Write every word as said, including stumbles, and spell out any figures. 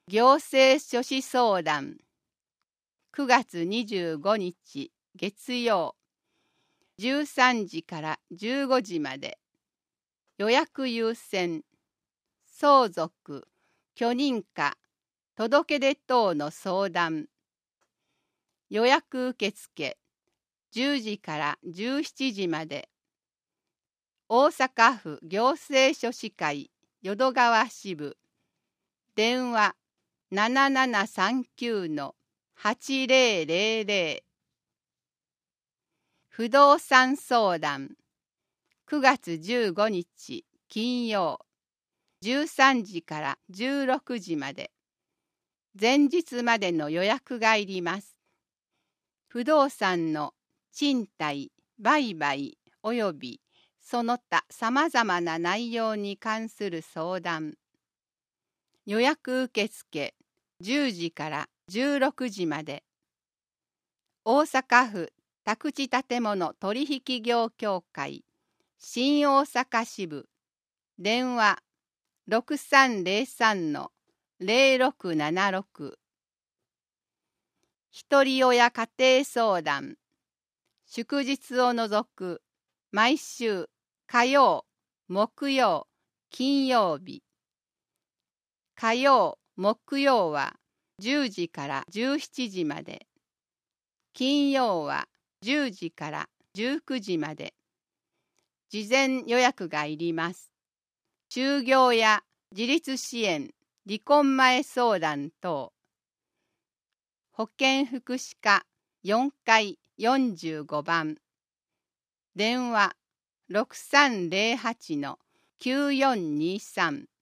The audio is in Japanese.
行政書士相談くがつにじゅうごにち月曜じゅうさんじからじゅうごじまで予約優先相続許認可届出等の相談予約受付じゅうじからじゅうしちじまで大阪府行政書士会淀川支部電話 ななななさんきゅう はちぜろぜろぜろ 不動産相談くがつじゅうごにち金曜じゅうさんじからじゅうろくじまで前日までの予約がいります。不動産の賃貸、売買およびその他さまざまな内容に関する相談予約受付じゅうじからじゅうろくじまで大阪府宅地建物取引業協会新大阪支部電話 ろくさんぜろさん ぜろろくななろく ひとり親家庭相談祝日を除く毎週火曜、木曜、金曜日火曜、木曜はじゅうじからじゅうしちじまで金曜はじゅうじからじゅうくじまで事前予約がいります。就業や自立支援、離婚前相談等保健福祉課よんかいよんじゅうごばん電話 ろくさんぜろはち きゅうよんにさん